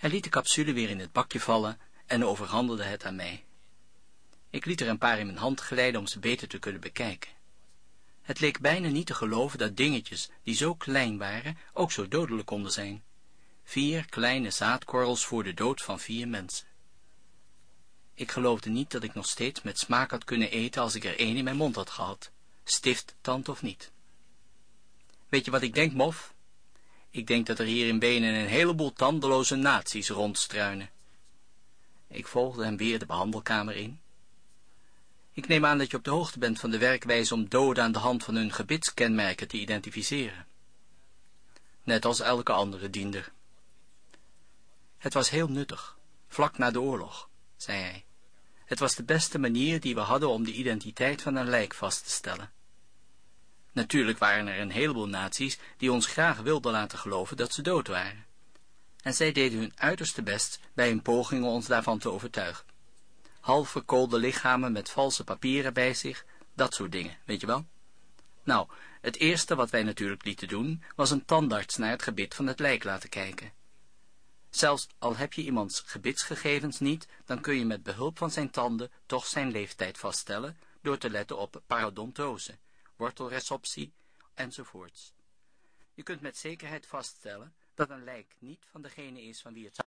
Hij liet de capsule weer in het bakje vallen en overhandigde het aan mij. Ik liet er een paar in mijn hand glijden om ze beter te kunnen bekijken. Het leek bijna niet te geloven dat dingetjes, die zo klein waren, ook zo dodelijk konden zijn. 4 kleine zaadkorrels voor de dood van 4 mensen. Ik geloofde niet dat ik nog steeds met smaak had kunnen eten als ik er 1 in mijn mond had gehad, stifttand of niet. Weet je wat ik denk, Mof? Ik denk dat er hier in Benen een heleboel tandeloze nazi's rondstruinen. Ik volgde hem weer de behandelkamer in. Ik neem aan dat je op de hoogte bent van de werkwijze om doden aan de hand van hun gebitskenmerken te identificeren. Net als elke andere diender. Het was heel nuttig, vlak na de oorlog, zei hij. Het was de beste manier die we hadden om de identiteit van een lijk vast te stellen. Natuurlijk waren er een heleboel nazi's die ons graag wilden laten geloven dat ze dood waren. En zij deden hun uiterste best bij hun pogingen ons daarvan te overtuigen. Half verkoolde lichamen met valse papieren bij zich, dat soort dingen, weet je wel? Nou, het eerste wat wij natuurlijk lieten doen, was een tandarts naar het gebit van het lijk laten kijken. Zelfs al heb je iemands gebitsgegevens niet, dan kun je met behulp van zijn tanden toch zijn leeftijd vaststellen, door te letten op parodontose, wortelresorptie, enzovoorts. Je kunt met zekerheid vaststellen dat een lijk niet van degene is van wie het